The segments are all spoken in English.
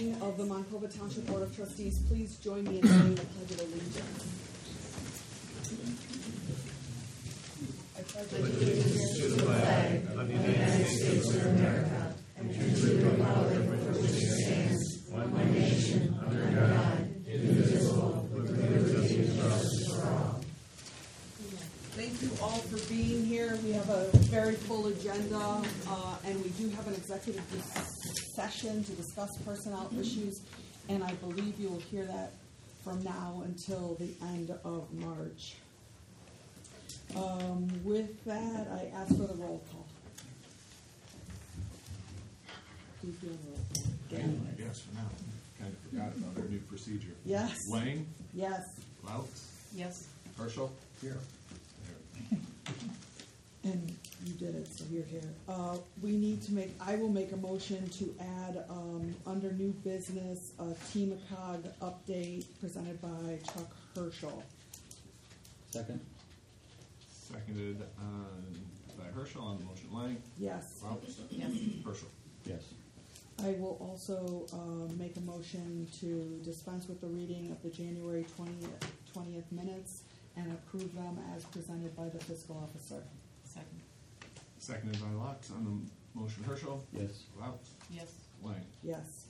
meeting of the Monclova Township Board of Trustees. Please join me in saying the Pledge of Allegiance. I pledge allegiance to the flag of the United States of America and to the republic for which it stands, one nation, under God, indivisible, with liberty and justice for all. Thank you all for being here. We have a very full agenda, and we do have an executive session to discuss personnel issues, and I believe you will hear that from now until the end of March. With that, I ask for the roll call. Please do a roll call. Dan? Yes, for now. Kind of forgot about our new procedure. Yes. Lang? Yes. Louts? Yes. Herschel? Here. And you did it, so you're here. I will make a motion to add, under new business, a TMACOG update presented by Chuck Herschel. Second. Seconded by Herschel on the motion. Lang? Yes. Louts? Yes. Herschel? Yes. I will also make a motion to dispense with the reading of the January 20th minutes and approve them as presented by the fiscal officer. Second. Seconded by Louts on the motion. Herschel? Yes. Louts? Yes. Lang? Yes.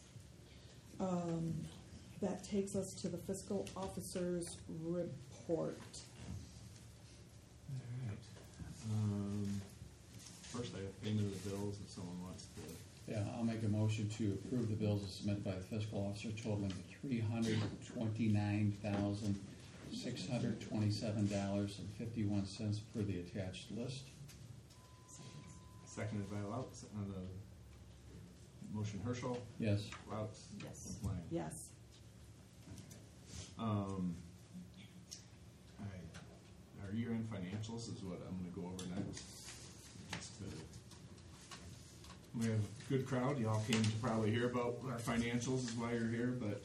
That takes us to the fiscal officer's report. All right. First, I have payment of the bills if someone wants to. Yeah, I'll make a motion to approve the bills as submitted by the fiscal officer totaling $329,627.51 per the attached list. Seconded by Louts on the motion. Herschel? Yes. Louts? Yes. Lang? Yes. Our year-end financials is what I'm going to go over next. We have a good crowd. Y'all came to probably hear about our financials is why you're here, but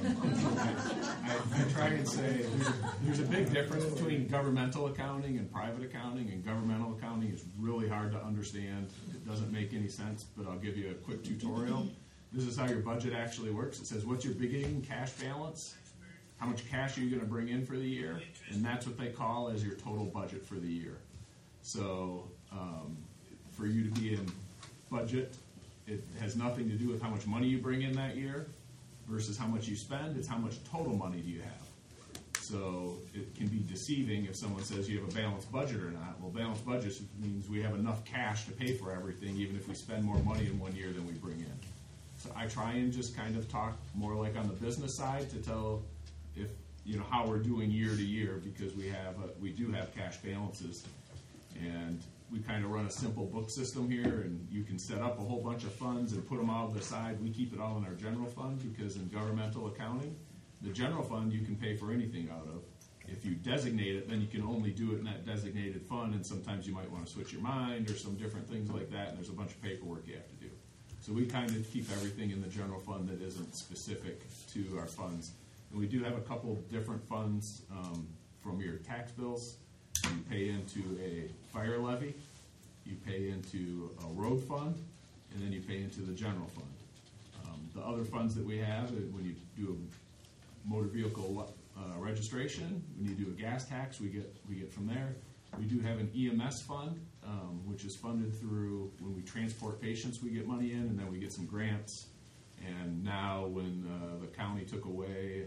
I try and say there's a big difference between governmental accounting and private accounting, and governmental accounting is really hard to understand. It doesn't make any sense, but I'll give you a quick tutorial. This is how your budget actually works. It says, what's your beginning cash balance? How much cash are you going to bring in for the year? And that's what they call as your total budget for the year. So for you to be in budget, it has nothing to do with how much money you bring in that year versus how much you spend. It's how much total money do you have. So it can be deceiving if someone says you have a balanced budget or not. Well, balanced budget means we have enough cash to pay for everything, even if we spend more money in one year than we bring in. So I try and just kind of talk more like on the business side to tell if how we're doing year to year, because we do have cash balances, and we kind of run a simple book system here, and you can set up a whole bunch of funds and put them all to the side. We keep it all in our general fund, because in governmental accounting, the general fund you can pay for anything out of. If you designate it, then you can only do it in that designated fund, and sometimes you might want to switch your mind or some different things like that, and there's a bunch of paperwork you have to do. So we kind of keep everything in the general fund that isn't specific to our funds. And we do have a couple different funds from your tax bills. You pay into a fire levy, you pay into a road fund, and then you pay into the general fund. The other funds that we have, when you do a motor vehicle registration, when you do a gas tax, we get from there. We do have an EMS fund, which is funded through when we transport patients, we get money in, and then we get some grants. And now when the county took away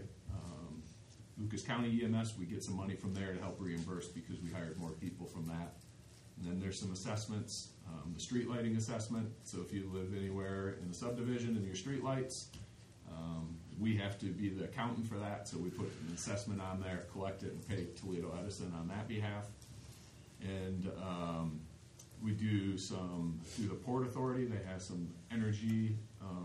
Lucas County EMS, we get some money from there to help reimburse because we hired more people from that. And then there's some assessments, the street lighting assessment. So if you live anywhere in the subdivision and your street lights, we have to be the accountant for that. So we put an assessment on there, collect it, and pay Toledo Edison on that behalf. And we do some through the Port Authority. They have some energy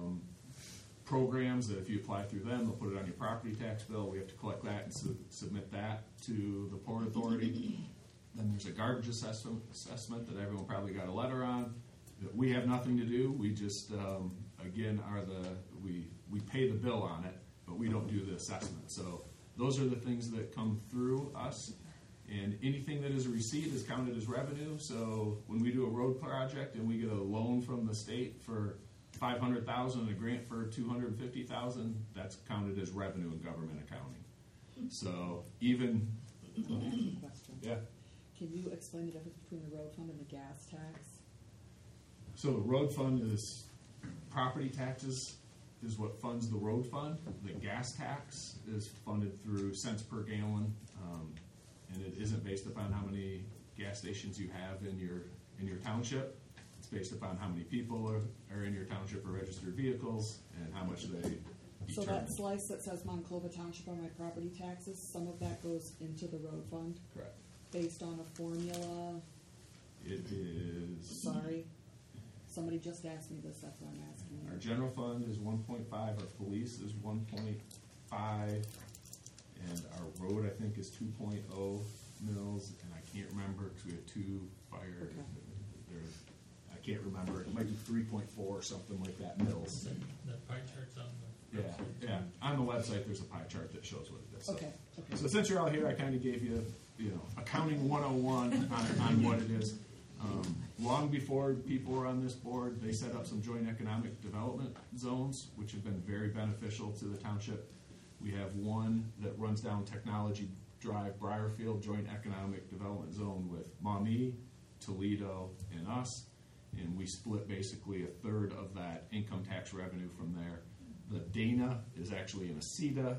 programs that if you apply through them, they'll put it on your property tax bill. We have to collect that and submit that to the Port Authority. Then there's a garbage assessment that everyone probably got a letter on. We have nothing to do. We just again we pay the bill on it, but we don't do the assessment. So those are the things that come through us. And anything that is a receipt is counted as revenue. So when we do a road project and we get a loan from the state for $500,000 and a grant for $250,000, that's counted as revenue in government accounting. So even, Question. yeah. Can you explain the difference between the road fund and the gas tax? So the road fund is property taxes is what funds the road fund. The gas tax is funded through cents per gallon, and it isn't based upon how many gas stations you have in your township. It's based upon how many people are in your township or registered vehicles and how much they So determine. that slice that says Monclova Township on my property taxes, some of that goes into the road fund Correct. based on a formula. It is. Sorry. Somebody just asked me this, that's why I'm asking Our you. general fund is 1.5, our police is 1.5, and our road, I think, is 2.0 mils, and I can't remember, because we have two fire, Okay. I can't remember, it might be 3.4 or something like that mils. The pie chart's on the. Yeah, on the website, there's a pie chart that shows what it is. So- Okay, okay. So since you're all here, I kind of gave you, accounting 101 on what it is. Long before people were on this board, they set up some joint economic development zones, which have been very beneficial to the township. We have one that runs down Technology Drive, Briarfield, Joint Economic Development Zone with Maumee, Toledo, and us. And we split basically a third of that income tax revenue from there. The Dana is actually in Aceda,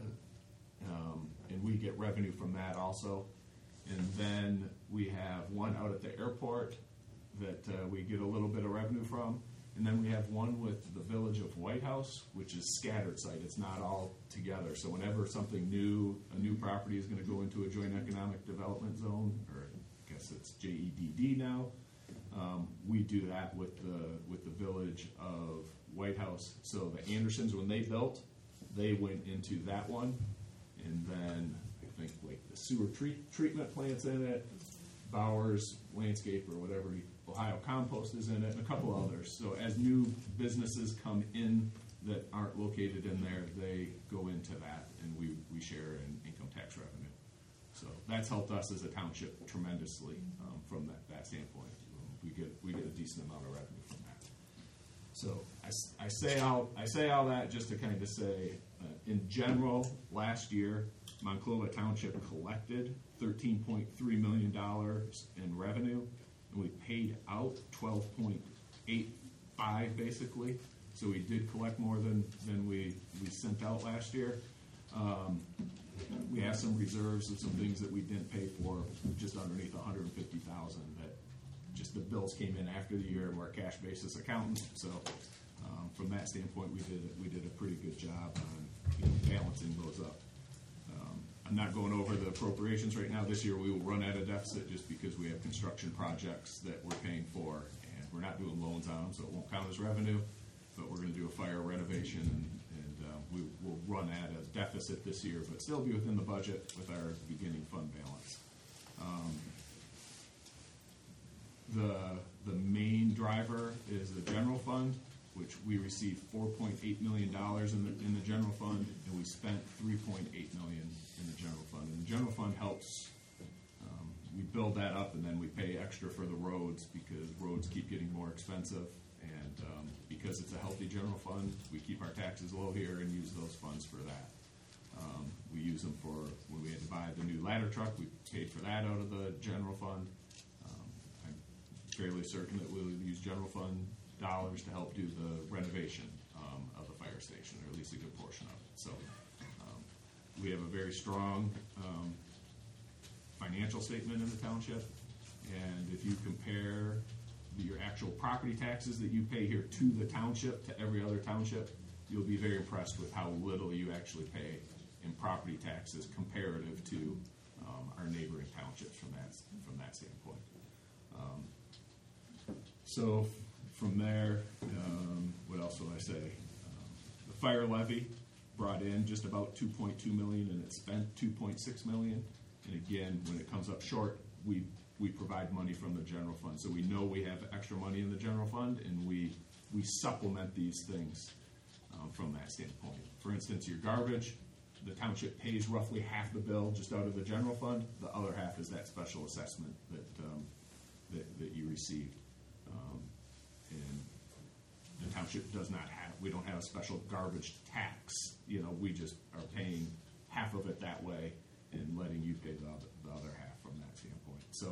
and we get revenue from that also. And then we have one out at the airport that we get a little bit of revenue from. And then we have one with the village of White House, which is scattered site. It's not all together. So whenever something new, a new property is going to go into a joint economic development zone, or I guess it's JEDD now, we do that with the village of White House. So the Andersons, when they built, they went into that one, and then I think like the sewer treatment plant's in it, Bowers Landscape or whatever, Ohio Compost is in it, and a couple others. So as new businesses come in that aren't located in there, they go into that, and we share in income tax revenue. So that's helped us as a township tremendously from that standpoint. We get a decent amount of revenue from that. So I say all that just to kind of say, in general, last year, Monclova Township collected $13.3 million in revenue, and we paid out 12.85 basically. So we did collect more than we sent out last year. We have some reserves of some things that we didn't pay for, just underneath $150,000 that just the bills came in after the year, and we're a cash basis accountant. So from that standpoint, we did a pretty good job on balancing those up. I'm not going over the appropriations right now. This year we will run at a deficit just because we have construction projects that we're paying for, and we're not doing loans on them, so it won't count as revenue. But we're going to do a fire renovation, and we will run at a deficit this year, but still be within the budget with our beginning fund balance. The main driver is the general fund, which we received $4.8 million in the general fund, and we spent $3.8 million in the general fund. And the general fund helps, we build that up, and then we pay extra for the roads because roads keep getting more expensive. And because it's a healthy general fund, we keep our taxes low here and use those funds for that. We use them for when we had to buy the new ladder truck, we paid for that out of the general fund. I'm fairly certain that we'll use general fund dollars to help do the renovation of the fire station, or at least a good portion of it. So we have a very strong financial statement in the township, and if you compare your actual property taxes that you pay here to the township, to every other township, you'll be very impressed with how little you actually pay in property taxes comparative to our neighboring townships from that standpoint. So from there, what else will I say? The fire levy brought in just about $2.2 million, and it spent $2.6 million. And again, when it comes up short, we provide money from the general fund. So we know we have extra money in the general fund, and we supplement these things from that standpoint. For instance, your garbage, the township pays roughly half the bill just out of the general fund. The other half is that special assessment that you received. And the township township does not have, we don't have a special garbage tax. You know, we just are paying half of it that way and letting you pay the other half from that standpoint. So,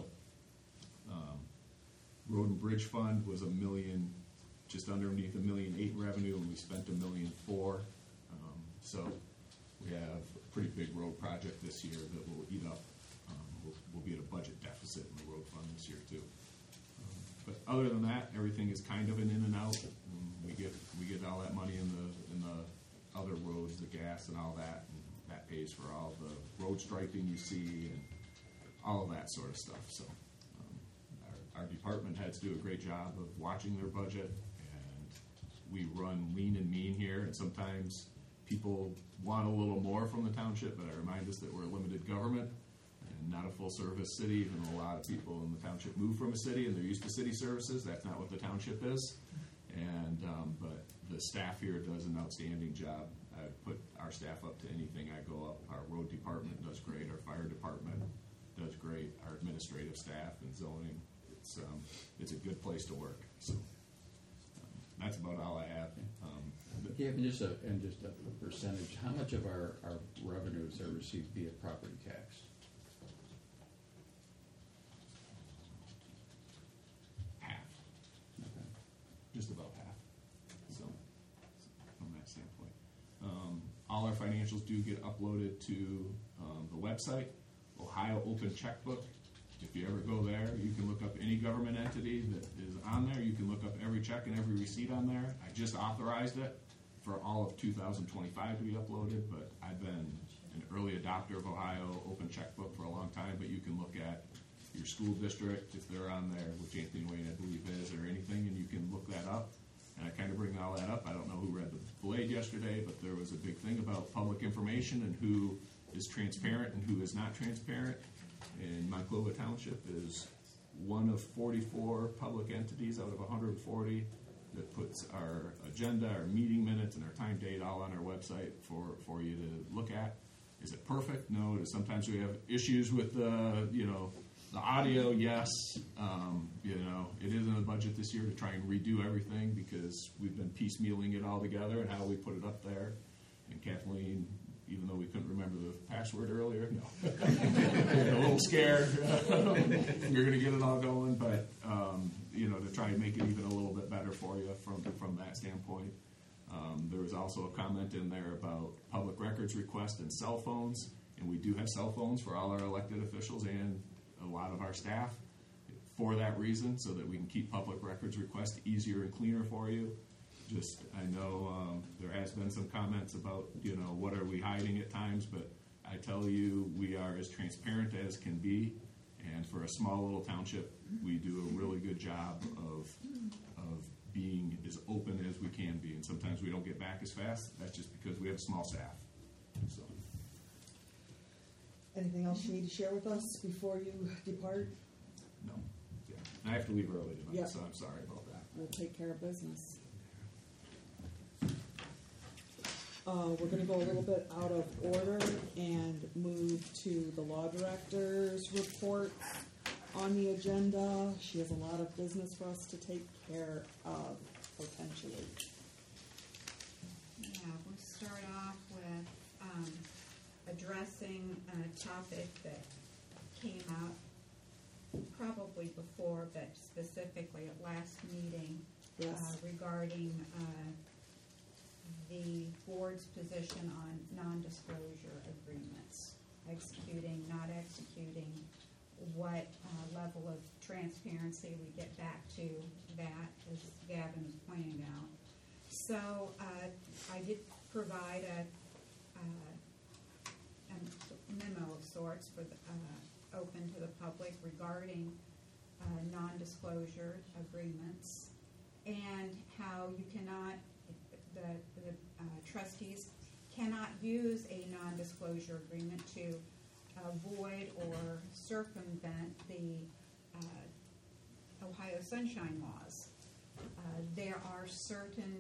Road and Bridge Fund was just underneath $1.8 million revenue, and we spent $1.4 million. So we have a pretty big road project this year that will eat up. We'll be at a budget deficit in the road fund this year too. But other than that, everything is kind of an in and out. We get all that money in the other roads, the gas and all that, and that pays for all the road striping you see and all of that sort of stuff. So our department heads do a great job of watching their budget, and we run lean and mean here. And sometimes people want a little more from the township, but I remind us that we're a limited government and not a full-service city. Even though a lot of people in the township move from a city and they're used to city services, that's not what the township is. And but the staff here does an outstanding job. I put our staff up to anything I go up. Our road department does great. Our fire department does great. Our administrative staff and zoning, it's a good place to work. So that's about all I have. Yeah, and just a percentage, how much of our revenues are received via property tax? Half. Okay. Just about half. So from that standpoint, all our financials do get uploaded to the website, Ohio Open Checkbook. If you ever go there, you can look up any government entity that is on there. You can look up every check and every receipt on there. I just authorized it for all of 2025 to be uploaded, but I've been an early adopter of Ohio Open Checkbook for a long time. But you can look at your school district, if they're on there, which Anthony Wayne, I believe, is, or anything, and you can look that up. And I kind of bring all that up. I don't know who read the Blade yesterday, but there was a big thing about public information and who is transparent and who is not transparent. And Monclova Township is one of 44 public entities out of 140 that puts our agenda, our meeting minutes, and our time date all on our website for you to look at. Is it perfect? No. Sometimes we have issues with the audio. Yes. It is in the budget this year to try and redo everything because we've been piecemealing it all together and how we put it up there. And Kathleen, even though we couldn't remember the password earlier, no. A little scared. You're going to get it all going, but to try and make it even a little bit better for you from that standpoint. There was also a comment in there about public records request and cell phones, and we do have cell phones for all our elected officials and a lot of our staff for that reason, so that we can keep public records requests easier and cleaner for you. I know there has been some comments about, what are we hiding at times, but I tell you, we are as transparent as can be, and for a small little township, we do a really good job of being as open as we can be, and sometimes we don't get back as fast. That's just because we have a small staff. So. Anything else you need to share with us before you depart? No. Yeah. I have to leave early tonight, Yep. So I'm sorry about that. We'll take care of business. We're going to go a little bit out of order and move to the law director's report on the agenda. She has a lot of business for us to take care of, potentially. Yeah, we'll start off with addressing a topic that came up probably before, but specifically at last meeting. Yes. Regarding the board's position on non-disclosure agreements, executing, not executing, what level of transparency we get back to that, as Gavin was pointing out. So I did provide a memo of sorts for open to the public regarding non-disclosure agreements and how you cannot, the trustees cannot use a non-disclosure agreement to avoid or circumvent the Ohio Sunshine Laws. There are certain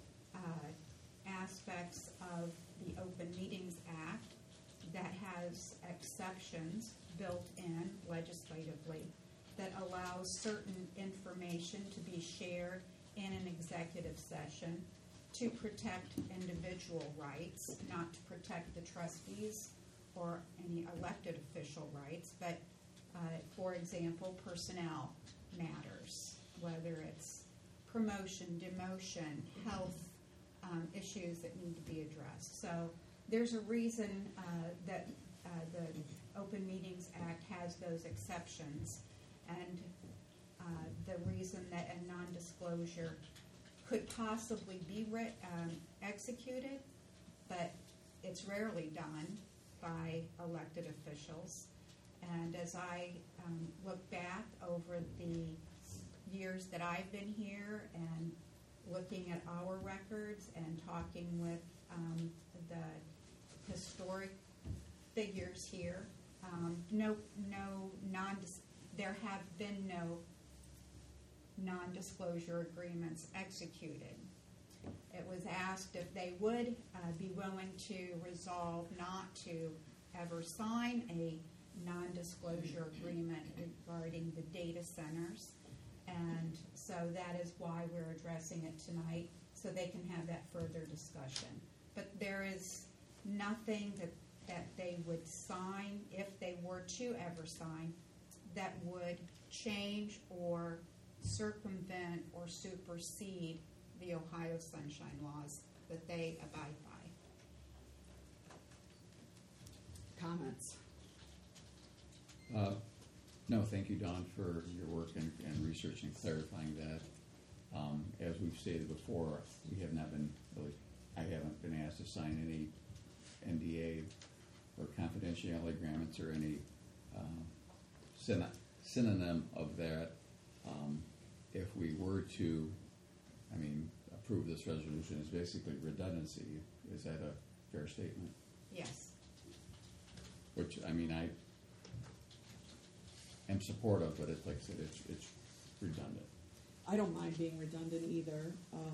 aspects of the Open Meetings Act that has exceptions built in legislatively that allows certain information to be shared in an executive session to protect individual rights, not to protect the trustees or any elected official rights, but, for example, personnel matters, whether it's promotion, demotion, health issues that need to be addressed. So there's a reason that the Open Meetings Act has those exceptions, and the reason that a non-disclosure could possibly be executed, but it's rarely done by elected officials. And as I look back over the years that I've been here and looking at our records and talking with the historic figures here, there have been no non-disclosure agreements executed. It was asked if they would be willing to resolve not to ever sign a non-disclosure agreement regarding the data centers. And so that is why we're addressing it tonight, so they can have that further discussion. But there is nothing that they would sign, if they were to ever sign, that would change or circumvent or supersede the Ohio Sunshine Laws that they abide by. Comments? No, thank you, Don, for your work and research and clarifying that. As we've stated before, I haven't been asked to sign any NDA or confidentiality agreements or any synonym of that. If we were to, approve this resolution, is basically redundancy. Is that a fair statement? Yes. Which, I am supportive, but it's like I said, it's redundant. I don't mind being redundant either,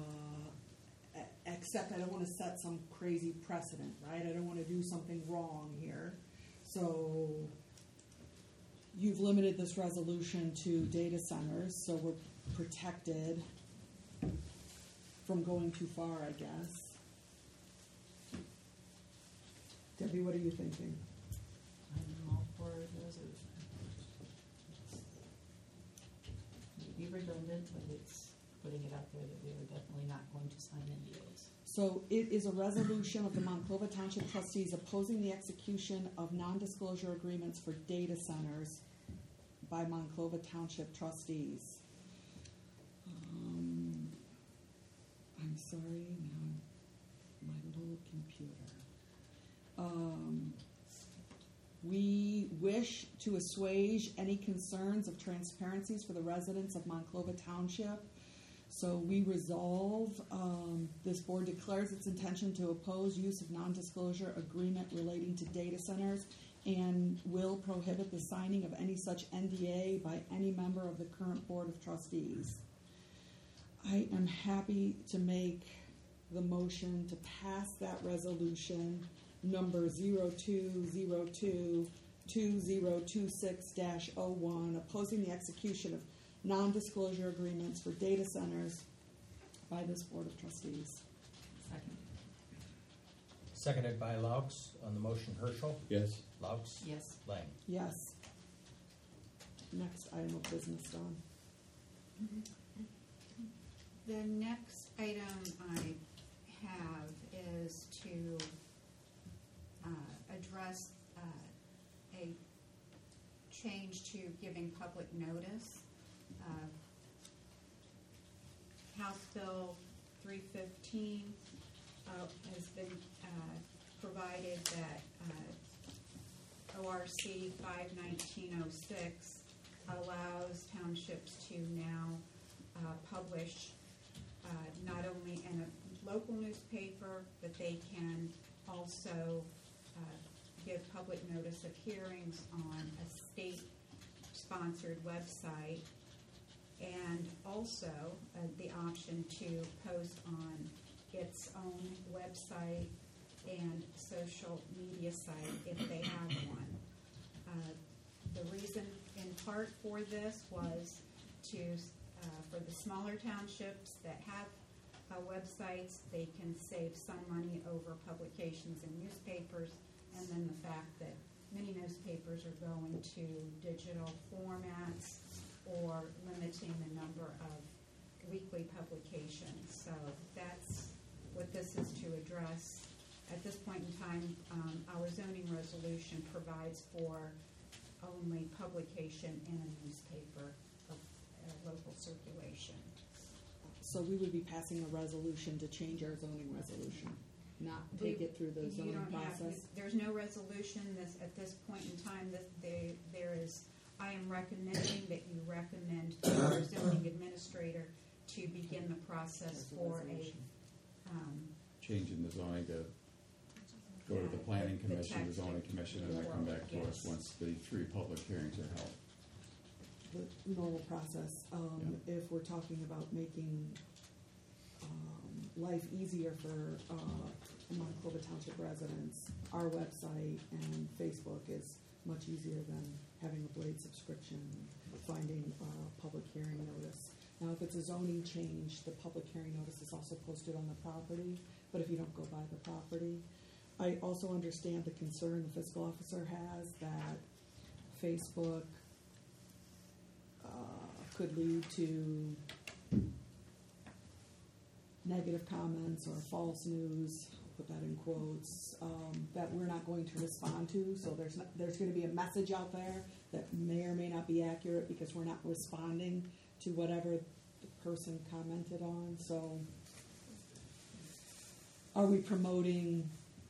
except I don't want to set some crazy precedent, right? I don't want to do something wrong here. So you've limited this resolution to data centers, so we're protected from going too far, I guess. Debbie, what are you thinking? I'm all for the resolution. Maybe redundant, but it's putting it out there that we are definitely not going to sign NDAs. So it is a resolution of the Monclova Township trustees opposing the execution of non-disclosure agreements for data centers by Monclova Township trustees. I'm sorry, now my little computer. We wish to assuage any concerns of transparencies for the residents of Monclova Township. So we resolve, this board declares its intention to oppose use of non-disclosure agreement relating to data centers and will prohibit the signing of any such NDA by any member of the current board of trustees. I am happy to make the motion to pass that resolution number 0202-2026-01, opposing the execution of non-disclosure agreements for data centers by this Board of Trustees. Second. Seconded by Laux. On the motion, Herschel. Yes. Laux. Yes. Lang. Yes. Next item of business, Dawn. The next item I have is to address a change to giving public notice. House Bill 315 has been provided that ORC 51906 allows townships to now publish not only in a local newspaper, but they can also give public notice of hearings on a state-sponsored website, and also the option to post on its own website and social media site if they have one. The reason in part for this was to for the smaller townships that have websites, they can save some money over publications in newspapers, and then the fact that many newspapers are going to digital formats or limiting the number of weekly publications. So that's what this is to address. At this point in time, our zoning resolution provides for only publication in a newspaper of local circulation. So we would be passing a resolution to change our zoning resolution, not take it through the You zoning don't have, process? there's no resolution at this point in time. There is, I am recommending that you recommend to our zoning administrator to begin the process for a, Changing the zoning to go to the planning the commission, the text zoning commission, and then come back to us Yes. once the 3 public hearings are held. The normal process. If we're talking about making life easier for Manitoba Township residents, our website and Facebook is much easier than having a Blade subscription, finding a public hearing notice. Now, if it's a zoning change, the public hearing notice is also posted on the property, but if you don't go by the property, I also understand the concern the fiscal officer has that Facebook could lead to negative comments or false news, I'll put that in quotes, that we're not going to respond to. So there's going to be a message out there that may or may not be accurate because we're not responding to whatever the person commented on. So are we promoting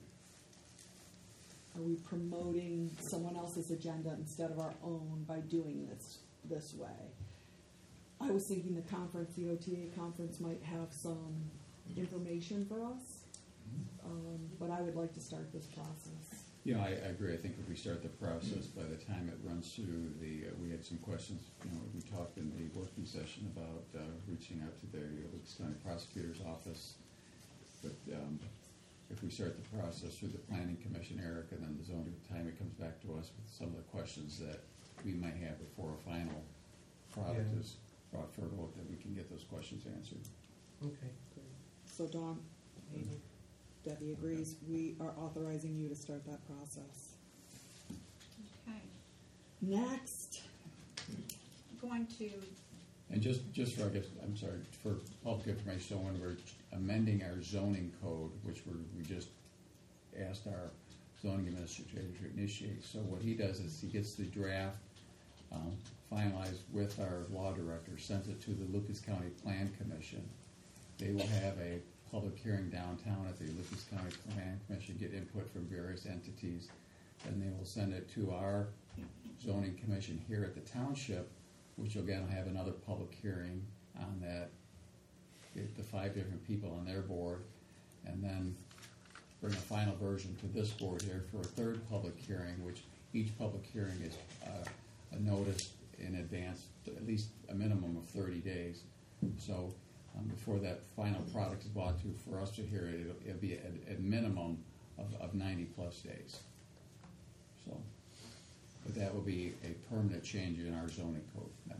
someone else's agenda instead of our own by doing this way? I was thinking the OTA conference might have some information for us, but I would like to start this process. Yeah, I agree. I think if we start the process, by the time it runs through we had some questions, we talked in the working session about reaching out to the Lucas County Prosecutor's Office. But if we start the process through the Planning Commission, Eric, and then the zoning, time it comes back to us with some of the questions that we might have before a final product is brought forward, that we can get those questions answered. Okay. So Dawn, Debbie agrees, we are authorizing you to start that process. okay. Next. Going to, And just for, I guess, I'm sorry, for public information, so when we're amending our zoning code, which we just asked our zoning administrator to initiate, so what he does is he gets the draft finalized with our law director, sends it to the Lucas County Plan Commission. They will have a public hearing downtown at the Lucas County Plan Commission, get input from various entities, and they will send it to our zoning commission here at the township, which will again have another public hearing on that, get the 5 different people on their board, and then bring a final version to this board here for a 3rd public hearing, which each public hearing is noticed in advance, at least a minimum of 30 days. So before that final product is brought to, for us to hear it, it'll be a minimum of 90 plus days. So, but that will be a permanent change in our zoning code then.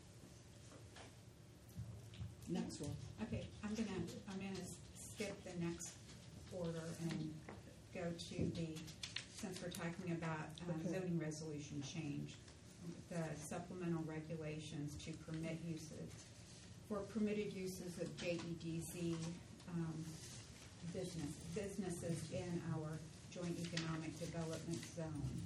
Next one. okay, I'm gonna skip the next order and go to since we're talking about Okay. zoning resolution change, the supplemental regulations to permit uses, for permitted uses of JEDZ businesses in our joint economic development zone.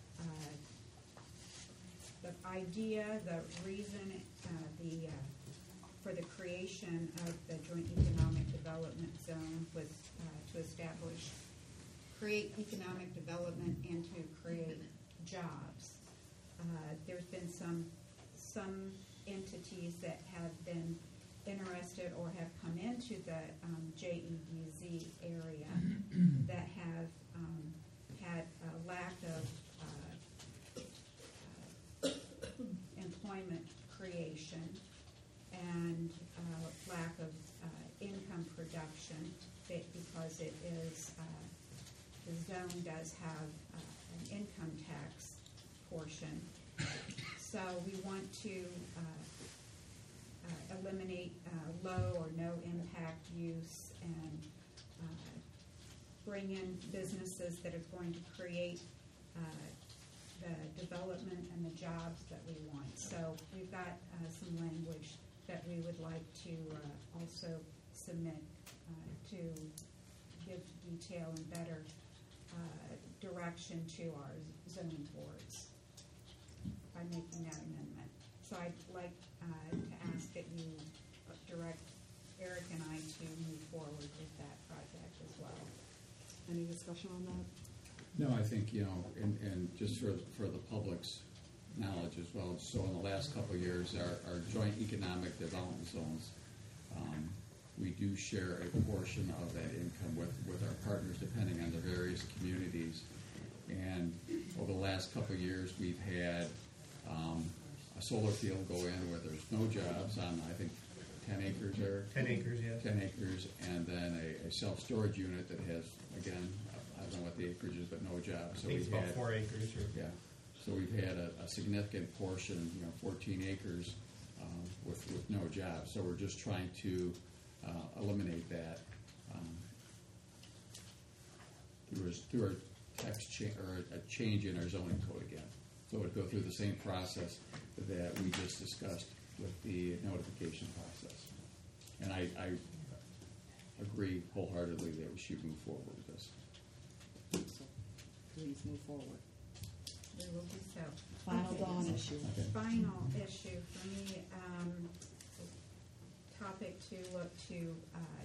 The idea, the reason, for the creation of the joint economic development zone was to create economic development and to create jobs. There's been some entities that have been interested or have come into the JEDZ area that have had a lack of employment creation and lack of income production, because it is the zone does have an income tax portion. So we want to eliminate low or no impact use and bring in businesses that are going to create the development and the jobs that we want. So we've got some language that we would like to also submit to give detail and better direction to our zoning boards by making that amendment. So I'd like to ask that you direct Eric and I to move forward with that project as well. Any discussion on that? No, I think, and just for the public's knowledge as well, so in the last couple of years, our joint economic development zones, we do share a portion of that income with our partners, depending on the various communities. And over the last couple of years, we've had a solar field go in where there's no jobs on, I think, 10 acres there. 10 acres, yes. 10 acres, and then a self-storage unit that has, again, I don't know what the acreage is, but no jobs. I think it's about 4 acres. Yeah, so we've had a significant portion, 14 acres with no jobs. So we're just trying to eliminate that through our text or a change in our zoning code again. So it would go through the same process that we just discussed with the notification process. And I agree wholeheartedly that we should move forward with this. So please move forward. We will do so. Final Okay. Dawn issue. Okay. Final issue for me, topic to look to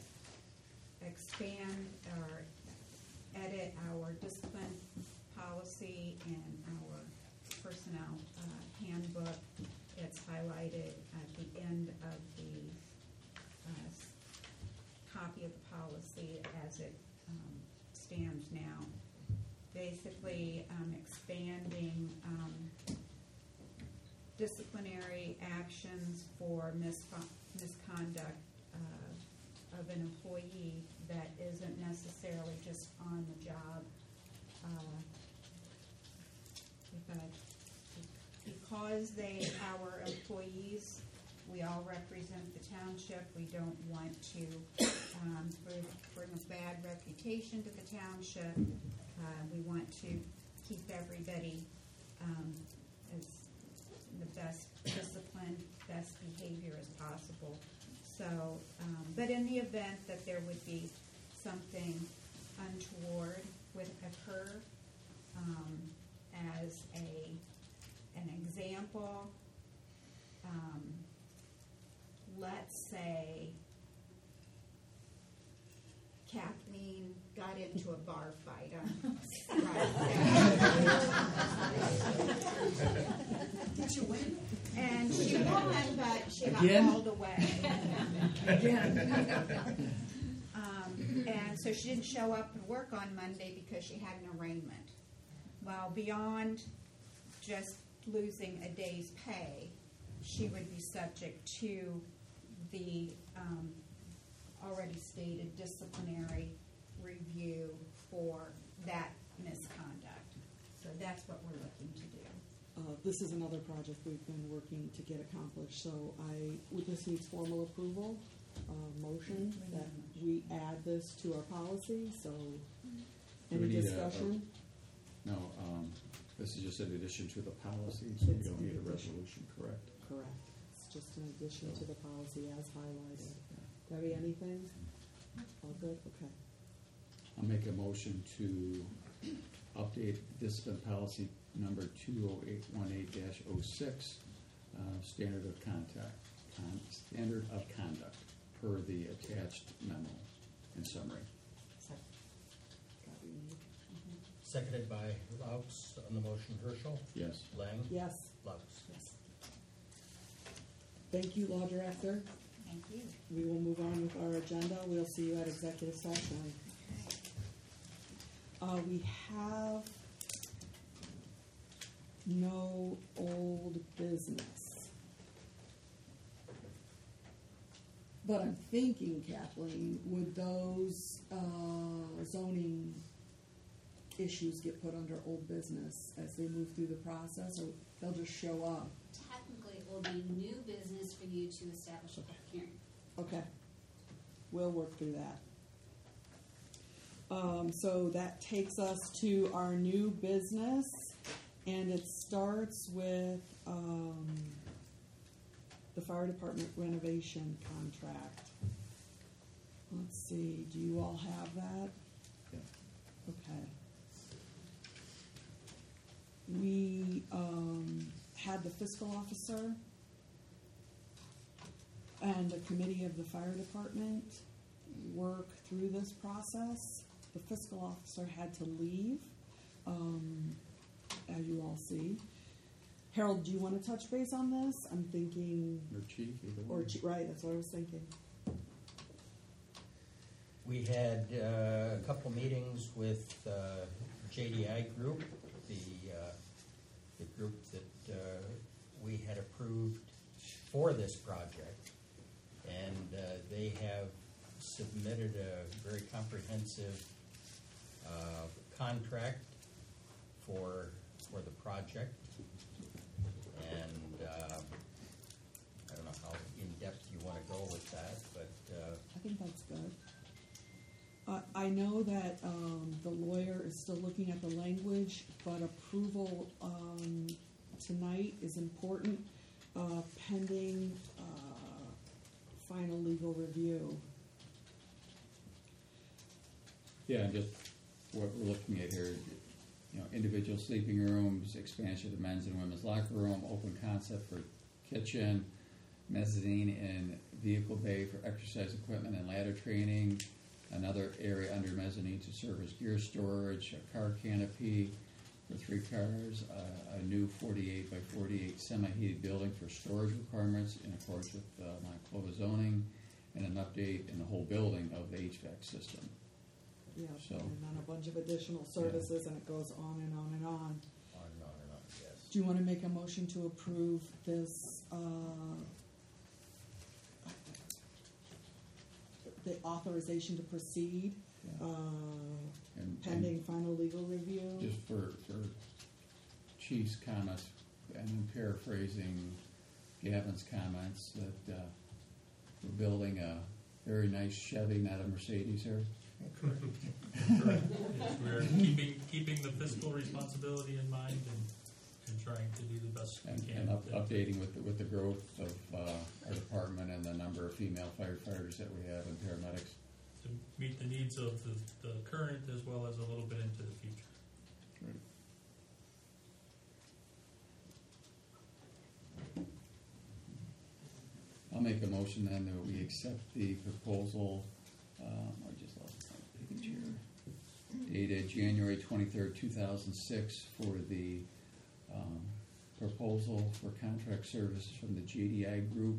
expand or edit our discipline policy and our personnel handbook. It's highlighted at the end of the copy of the policy as it stands now. Basically, expanding disciplinary actions for misconduct of an employee that isn't necessarily just on the job. Because they are employees, we all represent the township. We don't want to bring a bad reputation to the township. We want to keep everybody as the best discipline, best behavior as possible. So, but in the event that there would be something untoward would occur, as an example, let's say Kathleen got into a bar fight on Friday. Did you win? And she won, but she got Again? called away. And so she didn't show up and work on Monday because she had an arraignment. Well, beyond just losing a day's pay, she would be subject to the already stated disciplinary review for that misconduct. So that's what we're looking to do. This is another project we've been working to get accomplished, so this needs formal approval, motion that we add this to our policy, so Do we any need a- discussion? No, this is just an addition to the policy, so we It's don't an need a addition. resolution, correct? Correct. It's just an addition to the policy as highlighted. Debbie, anything? All good? Okay. I'll make a motion to update discipline policy number 20818-06, standard of conduct per the attached memo and summary. Got what you need? Seconded by Laux on the motion. Herschel, Yes. Lang, Yes. Laux. Yes. Thank you, Law Director. Thank you. We will move on with our agenda. We'll see you at executive session. We have no old business. But I'm thinking, Kathleen, would those zoning issues get put under old business as they move through the process, or they'll just show up? Technically, will be new business for you to establish a public hearing. Okay, we'll work through that. So that takes us to our new business, and it starts with the fire department renovation contract. Let's see, do you all have that? Yeah. Okay. We had the fiscal officer and the committee of the fire department work through this process. The fiscal officer had to leave, as you all see. Harold, do you want to touch base on this? I'm thinking, Or chief, either one. right, that's what I was thinking. We had a couple meetings with JDI Group, the group that we had approved for this project. And they have submitted a very comprehensive contract for the project. And I don't know how in-depth you want to go with that, but I think that's good. I know that the lawyer is still looking at the language, but approval tonight is important, pending final legal review. Yeah, and just what we're looking at here, individual sleeping rooms, expansion of men's and women's locker room, open concept for kitchen, mezzanine and vehicle bay for exercise equipment and ladder training, another area under mezzanine to serve as gear storage, a car canopy for 3 cars, a new 48 by 48 semi-heated building for storage requirements in accordance with Monclova zoning, and an update in the whole building of the HVAC system. Yeah, So- and then a bunch of additional services, and it goes on and on and on. on and on and on, yes. Do you want to make a motion to approve this, the authorization to proceed, And pending final legal review? just for Chief's comments, and then paraphrasing Gavin's comments, that we're building a very nice Chevy, not a Mercedes here. Correct. Yes, we're keeping the fiscal responsibility in mind and trying to do the best we And, can. and with it. updating with the growth of our department and the number of female firefighters that we have and paramedics. To meet the needs of the current as well as a little bit into the future. Right. I'll make a motion then that we accept the proposal, I just lost my page here, dated January 23rd, 2006, for the proposal for contract services from the JDI Group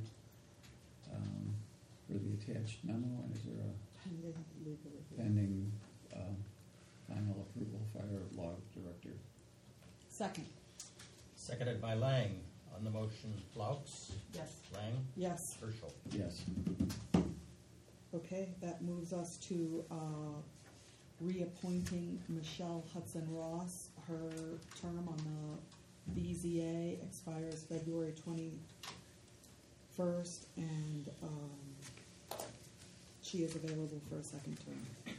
for the attached memo, and is there a Pending legal review. pending final approval, fire law director? Second. Seconded by Lang. On the motion, Flouts, Yes. Lang, Yes. Herschel. Yes. Okay, that moves us to reappointing Michelle Hudson Ross. Her term on the BZA expires February 21st, and she is available for a second term.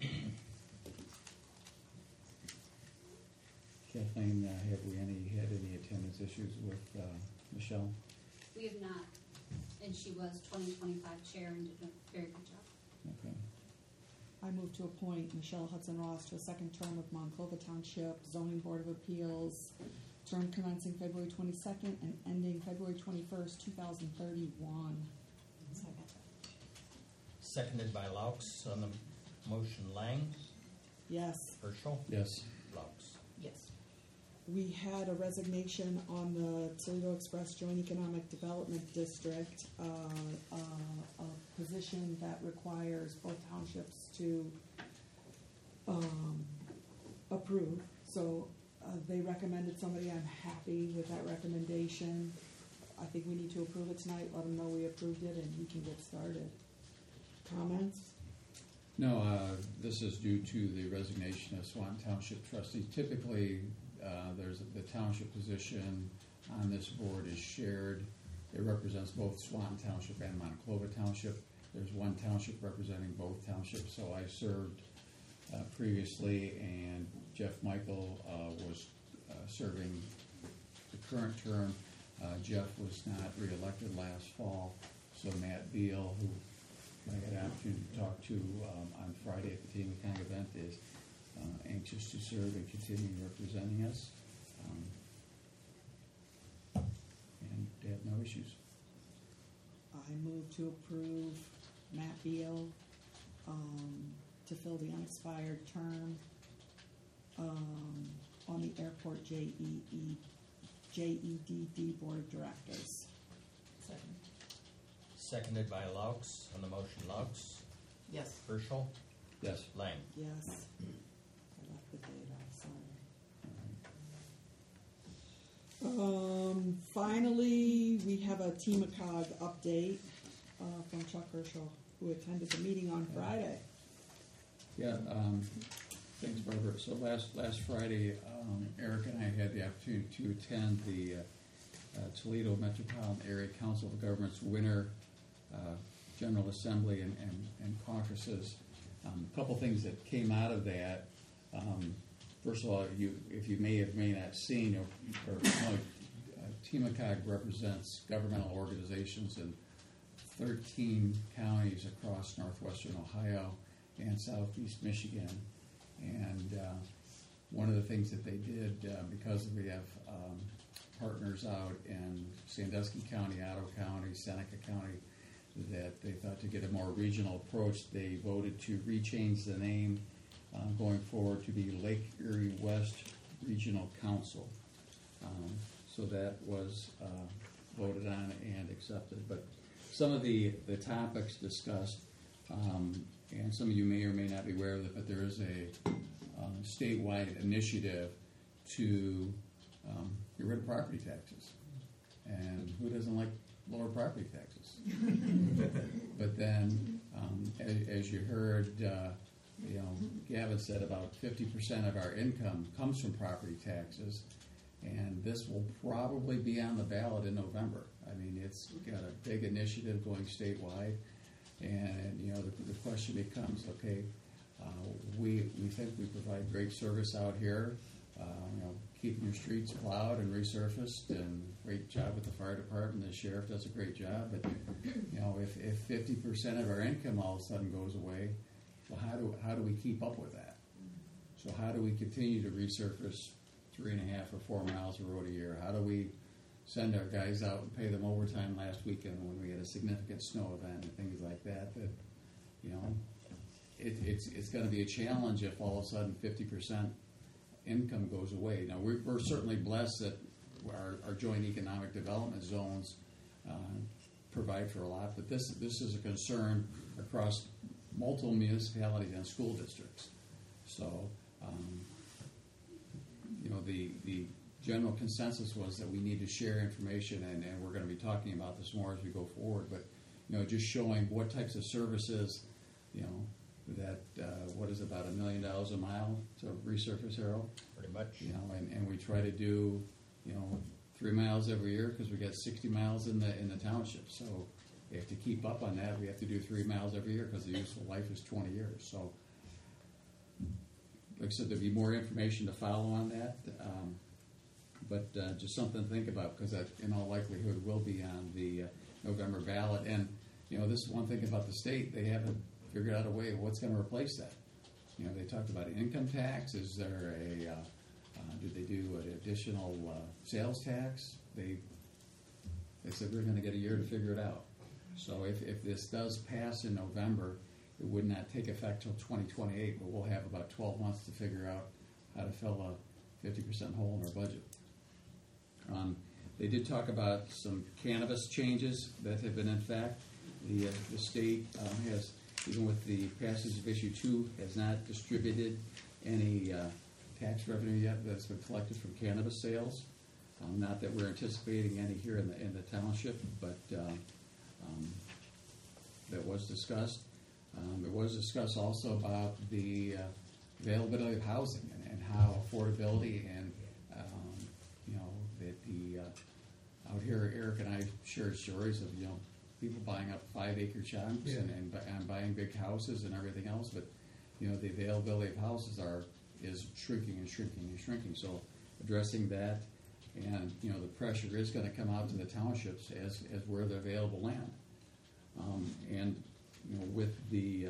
Kathleen, have we had any attendance issues with Michelle? We have not, and she was 2025 chair and did a very good job. Okay. I move to appoint Michelle Hudson Ross to a second term of Monclova Township Zoning Board of Appeals, term commencing February 22nd and ending February 21st, 2031. Second. Seconded by Laux. On the motion, Lang, Yes. Herschel, Yes. Laux. Yes. We had a resignation on the Toledo Express Joint Economic Development District, a position that requires both townships to approve. So they recommended somebody. I'm happy with that recommendation. I think we need to approve it tonight, let them know we approved it, and we can get started. Comments? No, this is due to the resignation of Swanton Township trustees. Typically, there's the township position on this board is shared It represents both Swanton Township and Montclova Township. There's one township representing both townships, so I served previously, and Jeff Michael was serving the current term. Jeff was not reelected last fall, so Matt Beal, who I had an opportunity to talk to on Friday at the TMACOG event, is anxious to serve and continue representing us. And they have no issues. I move to approve Matt Beal to fill the unexpired term on the Airport JEDD Board of Directors. Second. Seconded by Laux. On the motion, Laux, Yes. Herschel, Yes. Lang. Yes. I left the date off, sorry. Finally, we have a TMACOG update from Chuck Herschel, who attended the meeting on Friday. Yeah, thanks, Barbara. So last Friday, Eric and I had the opportunity to attend the Toledo Metropolitan Area Council of Governments winter General Assembly and caucuses. A couple things that came out of that. First of all, if you may not seen, TMACOG represents governmental organizations in 13 counties across northwestern Ohio and southeast Michigan. And one of the things that they did, because we have partners out in Sandusky County, Ottawa County, Seneca County, that they thought to get a more regional approach, they voted to rechange the name going forward to be Lake Erie West Regional Council. So that was voted on and accepted. But some of the topics discussed, and some of you may or may not be aware of it, but there is a statewide initiative to get rid of property taxes. And who doesn't like lower property taxes? But then, as you heard, Gavin said about 50% of our income comes from property taxes, and this will probably be on the ballot in November. I mean, it's got a big initiative going statewide, and the question becomes, okay, we think we provide great service out here, keeping your streets plowed and resurfaced, and great job with the fire department. The sheriff does a great job, but if 50% of our income all of a sudden goes away, well, how do we keep up with that? So how do we continue to resurface 3.5 or 4 miles of road a year? How do we send our guys out and pay them overtime last weekend when we had a significant snow event and things like that? That it's going to be a challenge if all of a sudden 50% income goes away. Now we're certainly blessed that our joint economic development zones provide for a lot, but this is a concern across multiple municipalities and school districts. So the general consensus was that we need to share information, and we're going to be talking about this more as we go forward. But just showing what types of services, that what is about $1 million a mile to resurface, Harold? Pretty much. And we try to do 3 miles every year because we got 60 miles in the township. So we have to keep up on that. We have to do 3 miles every year because the useful life is 20 years. So, like I said, there'll be more information to follow on that. But just something to think about, because that, in all likelihood, will be on the November ballot. And this is one thing about the state; they haven't figured out a way of what's going to replace that. They talked about an income tax. Is there did they do an additional sales tax? They said we're going to get a year to figure it out. So if this does pass in November, it would not take effect till 2028, but we'll have about 12 months to figure out how to fill a 50% hole in our budget. They did talk about some cannabis changes that have been in fact. The state has, even with the passage of Issue 2, has not distributed any tax revenue yet that's been collected from cannabis sales. Not that we're anticipating any here in the township, but that was discussed. It was discussed also about the availability of housing and how affordability and that the out here, Eric and I shared stories of, people buying up 5-acre chunks and buying big houses and everything else, but, the availability of houses is shrinking and shrinking and shrinking. So addressing that, and, the pressure is gonna come out to the townships as where the available land. And, with the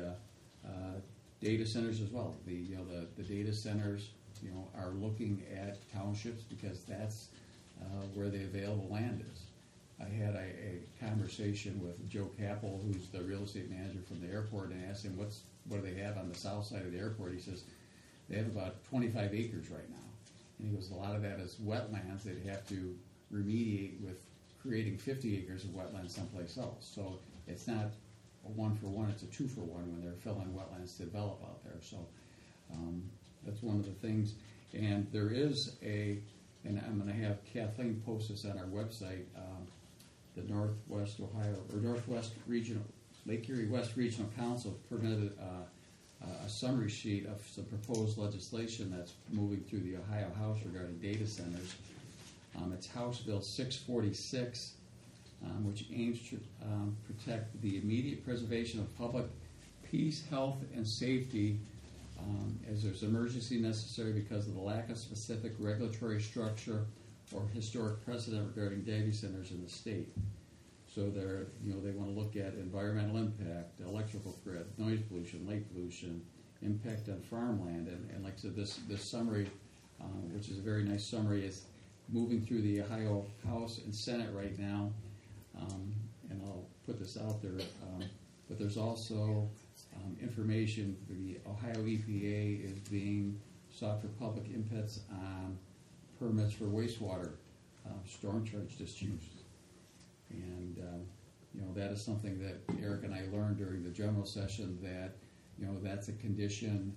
data centers as well, the data centers, are looking at townships because that's where the available land is. I had a conversation with Joe Capel, who's the real estate manager from the airport, and asked him what do they have on the south side of the airport. He says they have about 25 acres right now, and he goes, a lot of that is wetlands. They'd have to remediate with creating 50 acres of wetlands someplace else. So it's not a 1-for-1; it's a 2-for-1 when they're filling wetlands to develop out there. So that's one of the things. And there is and I'm going to have Kathleen post this on our website, the Northwest Ohio, or Northwest Regional, Lake Erie West Regional Council permitted a summary sheet of some proposed legislation that's moving through the Ohio House regarding data centers. It's House Bill 646, which aims to protect the immediate preservation of public peace, health, and safety as there's emergency necessary because of the lack of specific regulatory structure or historic precedent regarding data centers in the state. So they want to look at environmental impact, electrical grid, noise pollution, lake pollution, impact on farmland, and like I said, this summary, which is a very nice summary, is moving through the Ohio House and Senate right now, and I'll put this out there. But there's also information. The Ohio EPA is being sought for public inputs on permits for wastewater storm charge discharges. And, that is something that Eric and I learned during the general session, that, that's a condition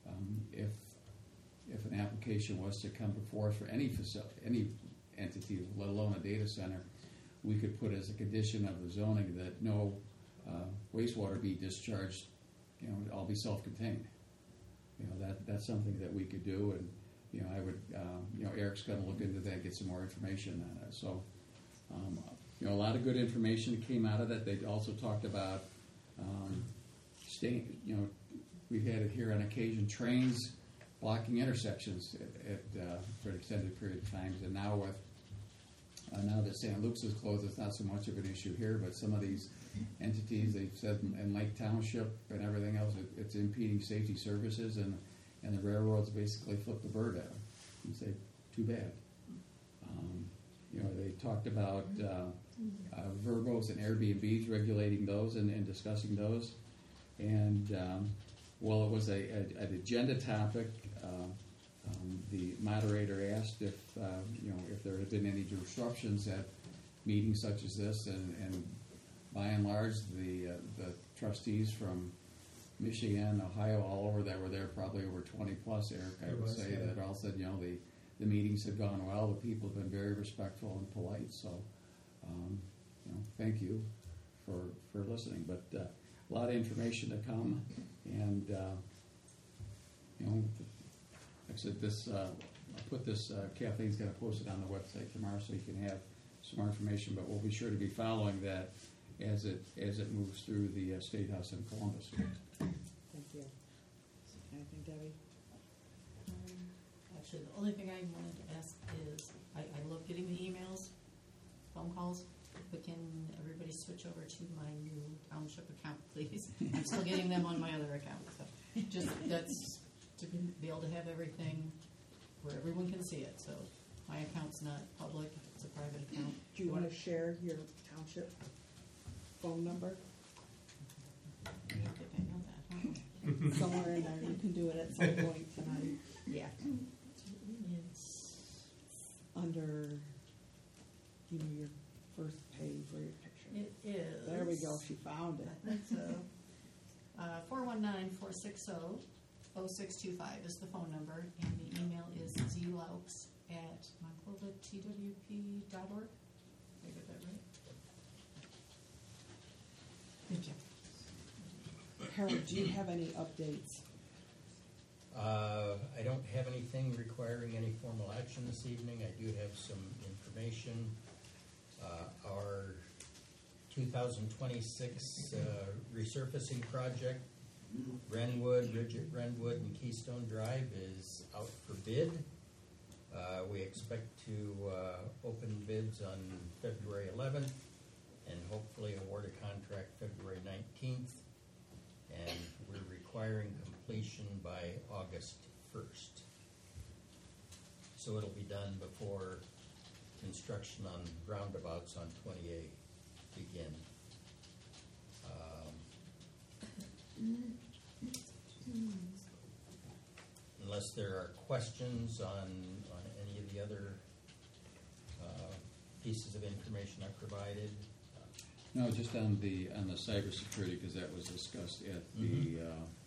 if an application was to come before us for any facility, any entity, let alone a data center, we could put as a condition of the zoning that no wastewater be discharged, all be self-contained. That's something that we could do, and, I would, Eric's going to look into that, get some more information on it. So, a lot of good information came out of that. They also talked about we've had it here on occasion, trains blocking intersections for an extended period of time. And now now that St. Luke's is closed, it's not so much of an issue here, but some of these entities, they've said in Lake Township and everything else, it's impeding safety services, and the railroads basically flip the bird at them and say, too bad. They talked about Verbos and Airbnbs, regulating those and discussing those. And while it was an agenda topic, the moderator asked if there had been any disruptions at meetings such as this, and by and large, the trustees from Michigan, Ohio, all over that were there, probably over 20 plus, Eric, I would say, that all said, the meetings had gone well, the people have been very respectful and polite, so, thank you for listening. But a lot of information to come, and, like I said, I'll put this, Kathleen's going to post it on the website tomorrow so you can have some more information, but we'll be sure to be following that as it moves through the State House in Columbus. Thank you. Anything, Debbie? Actually, the only thing I wanted to ask is, I love getting the emails, phone calls, but can everybody switch over to my new township account, please? I'm still getting them on my other account, so that's to be able to have everything where everyone can see it. So my account's not public, it's a private account. Do you want to share your township phone number? I think I know that, huh? Somewhere in there, you can do it at some point tonight. Yeah. It's Under, your first page where your picture. It is. There we go, she found it. I think so. 419-460-0625 is the phone number, and the email is zlaux@monclovatwp.org. Did I get that right? Thank you. Harold, do you have any updates? I don't have anything requiring any formal action this evening. I do have some information. Our 2026 resurfacing project, Ridge at Renwood and Keystone Drive, is out for bid. We expect to open bids on February 11th and hopefully award a contract February 19th. And we're requiring completion by August 1st. So it'll be done before construction on roundabouts on 28 begin. Unless there are questions on any of the other pieces of information I provided. No, just on the cybersecurity, because that was discussed at the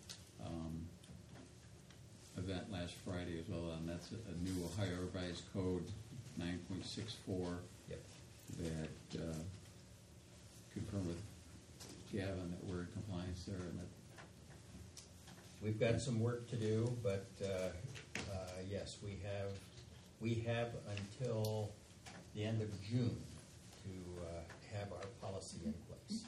event last Friday as well, and that's a new Ohio Revised Code 9.64 Yep. that confirm with Gavin that we're in compliance there, and that We've got some work to do, but yes, we have until the end of June to have our policy in place.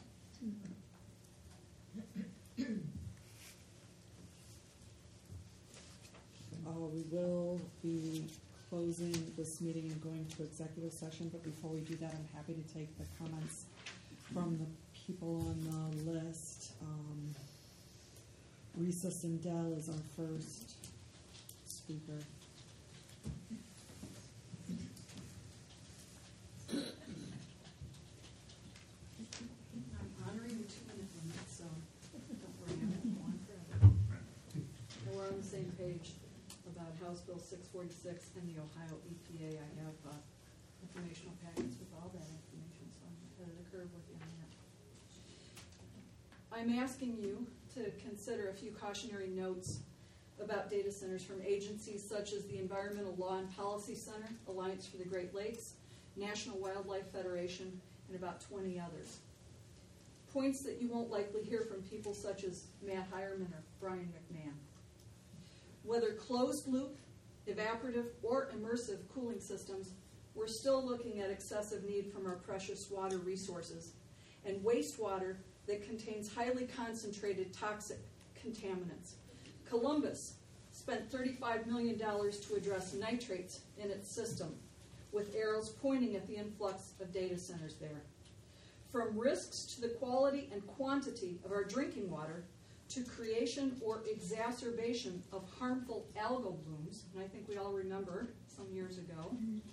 We will be closing this meeting and going to executive session, but before we do that, I'm happy to take the comments from the people on the list. Risa Sindel is our first speaker. I'm honoring the 2-minute limit, so don't worry, I won't go on forever. And we're on the same page about House Bill 646 and the Ohio EPA. I have informational packets with all that information, so I'm ahead of the curve with you on that. I'm asking you to consider a few cautionary notes about data centers from agencies such as the Environmental Law and Policy Center, Alliance for the Great Lakes, National Wildlife Federation, and about 20 others. Points that you won't likely hear from people such as Matt Hireman or Brian McMahon. Whether closed-loop, evaporative, or immersive cooling systems, we're still looking at excessive need from our precious water resources and wastewater that contains highly concentrated toxic contaminants. Columbus spent $35 million to address nitrates in its system, with arrows pointing at the influx of data centers there. From risks to the quality and quantity of our drinking water, to creation or exacerbation of harmful algal blooms, and I think we all remember some years ago,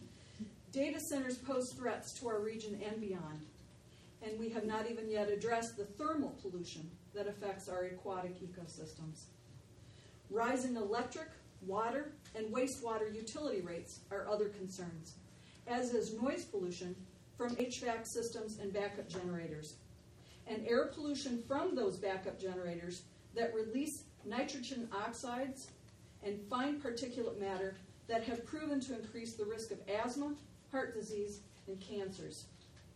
data centers pose threats to our region and beyond. And we have not even yet addressed the thermal pollution that affects our aquatic ecosystems. Rising electric, water, and wastewater utility rates are other concerns, as is noise pollution from HVAC systems and backup generators, and air pollution from those backup generators that release nitrogen oxides and fine particulate matter that have proven to increase the risk of asthma, heart disease, and cancers.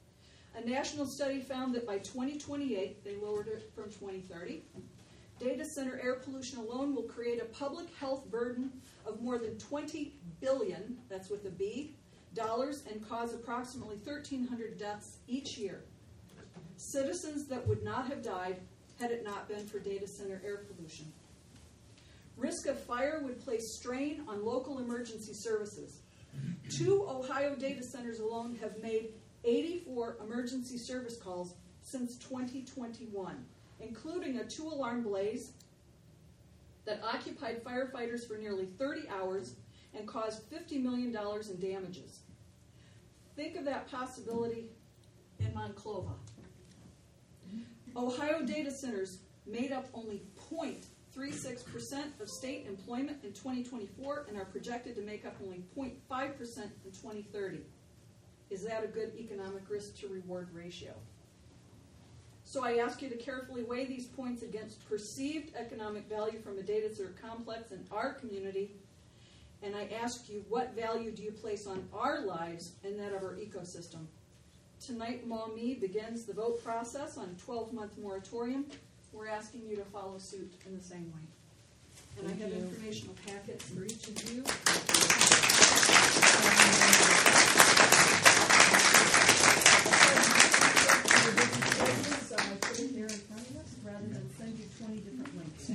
A national study found that by 2028, they lowered it from 2030, data center air pollution alone will create a public health burden of more than $20 billion, that's with a B, dollars, and cause approximately 1,300 deaths each year. Citizens that would not have died had it not been for data center air pollution. Risk of fire would place strain on local emergency services. 2 Ohio data centers alone have made 84 emergency service calls since 2021, including a 2-alarm blaze that occupied firefighters for nearly 30 hours and caused $50 million in damages. Think of that possibility in Monclova. Ohio data centers made up only 0.36% of state employment in 2024 and are projected to make up only 0.5% in 2030. Is that a good economic risk to reward ratio? So I ask you to carefully weigh these points against perceived economic value from a data center complex in our community, and I ask you, what value do you place on our lives and that of our ecosystem? Tonight, Maumee begins the vote process on a 12-month moratorium. We're asking you to follow suit in the same way. And I have informational packets for each of you. 20 different links.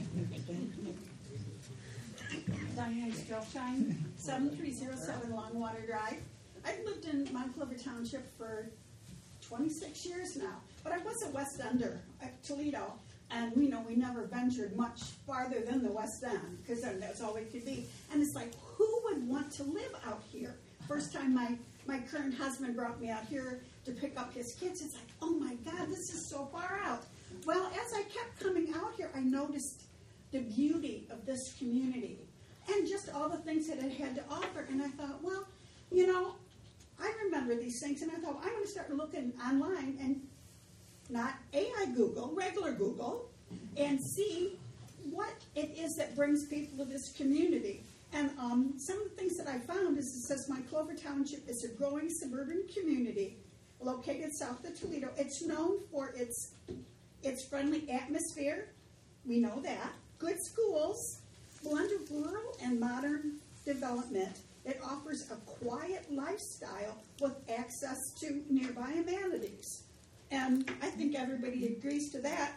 Diane Strelshine, 7307 Longwater Drive. I've lived in Mount Clover Township for 26 years now, but I was a West Ender at Toledo, and we never ventured much farther than the West End, because that's all we could be. And it's like, who would want to live out here? First time my current husband brought me out here to pick up his kids, it's like, oh my God, this is so far out. Well, as I kept coming out here, I noticed the beauty of this community and just all the things that it had to offer. And I thought, well, I remember these things, and I thought, I'm going to start looking online, and not AI Google, regular Google, and see what it is that brings people to this community. And some of the things that I found is it says Mount Clover Township is a growing suburban community located south of Toledo. It's known for its friendly atmosphere. We know that. Good schools, blend of rural and modern development. It offers a quiet lifestyle with access to nearby amenities. And I think everybody agrees to that.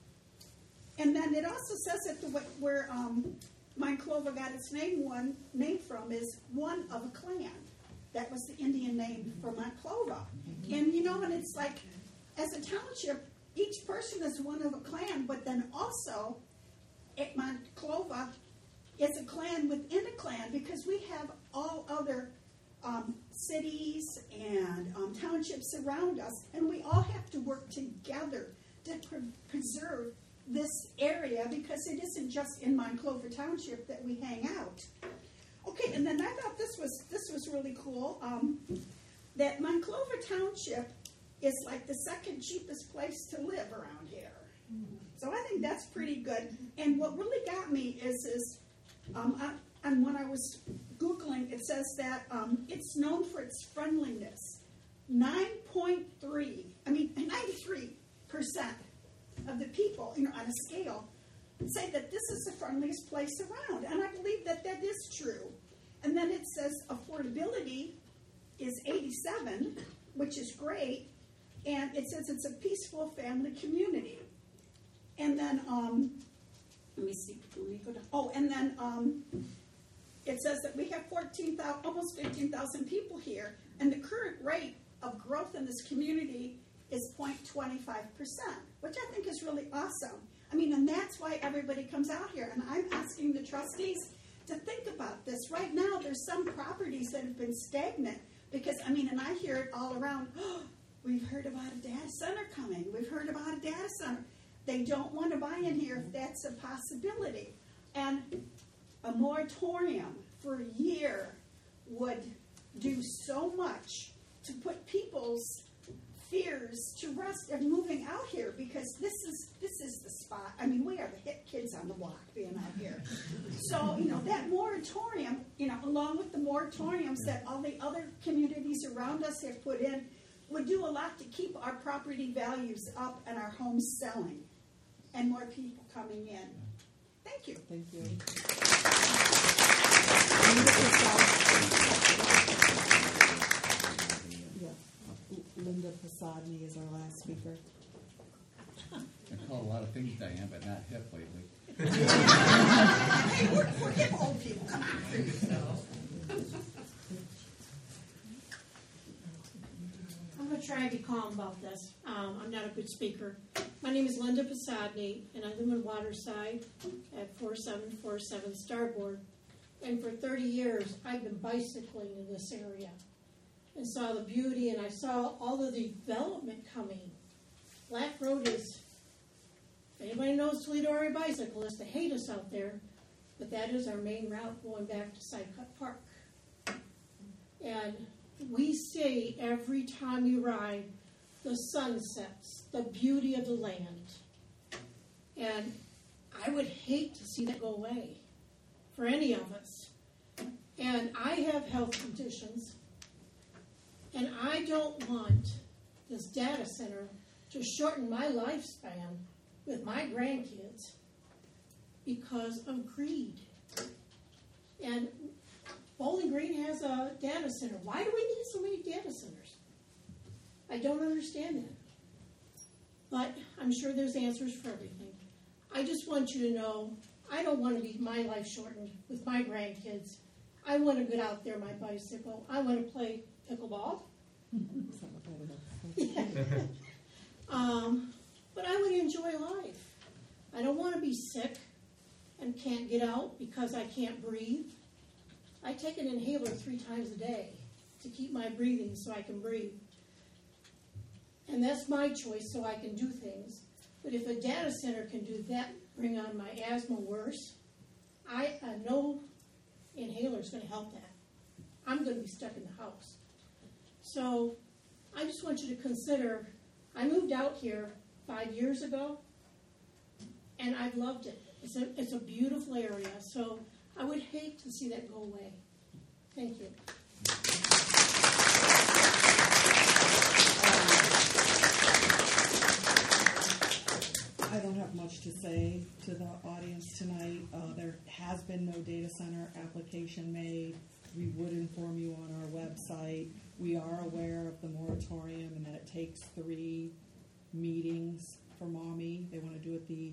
And then it also says that where Mount Clover got its name from is one of a clan. That was the Indian name for Mount Clover. And and it's like, as a township, each person is one of a clan, but then also at Mount Clover, it's a clan within a clan, because we have all other cities and townships around us, and we all have to work together to preserve this area, because it isn't just in Mount Clover Township that we hang out. Okay, and then I thought this was really cool, that Mount Clover Township is like the second cheapest place to live around here. So I think that's pretty good. And what really got me is and when I was Googling, it says that it's known for its friendliness. 93% of the people, on a scale, say that this is the friendliest place around. And I believe that is true. And then it says affordability is 87, which is great. And it says it's a peaceful family community. And then, let me see, let me go down. Oh, and then it says that we have almost 15,000 people here, and the current rate of growth in this community is 0.25%, which I think is really awesome. And that's why everybody comes out here. And I'm asking the trustees to think about this. Right now, there's some properties that have been stagnant because, and I hear it all around. Oh, we've heard about a data center coming. We've heard about a data center. They don't want to buy in here if that's a possibility. And a moratorium for a year would do so much to put people's fears to rest of moving out here, because this is the spot. We are the hit kids on the block being out here. So, that moratorium, along with the moratoriums that all the other communities around us have put in, would do a lot to keep our property values up and our homes selling and more people coming in. Thank you. Thank you. Linda Posadny is our last speaker. I call a lot of things Diane, but not hip lately. Hey, we're hip old people. Come on. I'm going to try and be calm about this. I'm not a good speaker. My name is Linda Posadny, and I live in Waterside at 4747 Starboard. And for 30 years, I've been bicycling in this area and saw the beauty, and I saw all the development coming. Black Road is, if anybody knows Toledo area bicyclists, they hate us out there, but that is our main route going back to Sidecut Park. And we see every time we ride the sunsets, the beauty of the land. And I would hate to see that go away for any of us. And I have health conditions, and I don't want this data center to shorten my lifespan with my grandkids because of greed. And Bowling Green has a data center. Why do we need so many data centers? I don't understand that. But I'm sure there's answers for everything. I just want you to know, I don't want to be my life shortened with my grandkids. I want to get out there my bicycle. I want to play pickleball. But I would enjoy life. I don't want to be sick and can't get out because I can't breathe. I take an inhaler 3 times a day to keep my breathing so I can breathe. And that's my choice so I can do things. But if a data center can do that, bring on my asthma worse, no inhaler is going to help that. I'm going to be stuck in the house. So I just want you to consider, I moved out here 5 years ago, and I've loved it. It's a beautiful area, so I would hate to see that go away. Thank you. I don't have much to say to the audience tonight. There has been no data center application made. We would inform you on our website. We are aware of the moratorium and that it takes 3 meetings for Maumee. They want to do it the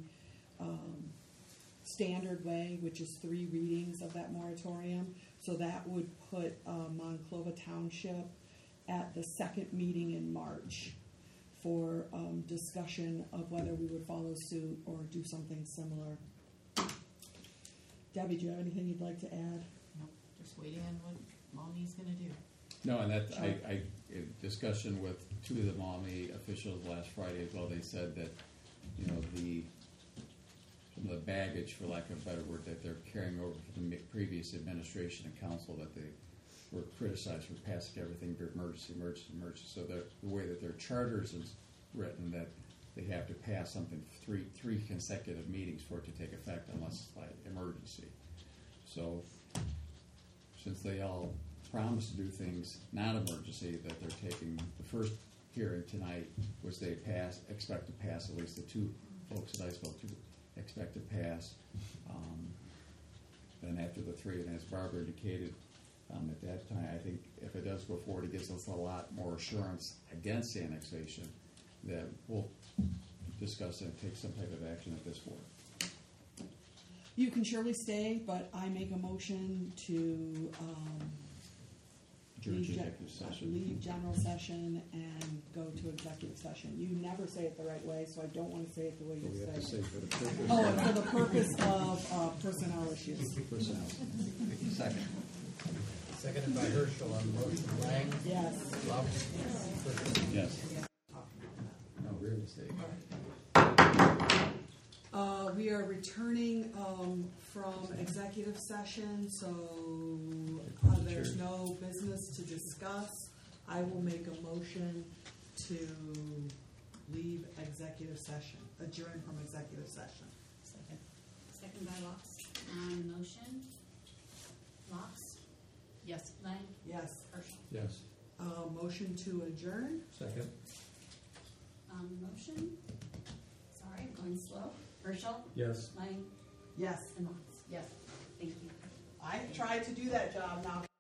standard way, which is 3 readings of that moratorium. So that would put Monclova Township at the 2nd meeting in March for discussion of whether we would follow suit or do something similar. Debbie, do you have anything you'd like to add? No, just waiting on what Momy's gonna do. No, and that, I in discussion with 2 of the Maumee officials last Friday as well, they said that, you know, some of the baggage, for lack of a better word, that they're carrying over from the previous administration and council, that they were criticized for passing everything for emergency. So the way that their charters is written, that they have to pass something 3 consecutive meetings for it to take effect unless by emergency. So since they all promised to do things not emergency, that they're taking, the first hearing tonight was they expect to pass, at least the 2 folks that I spoke to expect to pass. Then after the 3, and as Barbara indicated, at that time, I think if it does go forward, it gives us a lot more assurance against annexation that we'll discuss and take some type of action at this board. You can surely stay, but I make a motion to leave general session and go to executive session. You never say it the right way, so I don't want to say it the way you say it. For the purpose. Oh, and for the purpose of personnel issues. Personnel. Second. Seconded by Herschel on the motion. Lang? Yes. Love? Yes. No, real estate. We are returning from executive session, so there's no business to discuss. I will make a motion to leave executive session, adjourn from executive session. Second by Locks. On the motion, Locks, Yes. Lang, Yes. Herschel. Yes. Motion to adjourn. Second. On the motion, sorry, I'm going slow. Herschel, Yes. Lang, Yes. and Locks. Yes. Thank you. I tried to do that job now.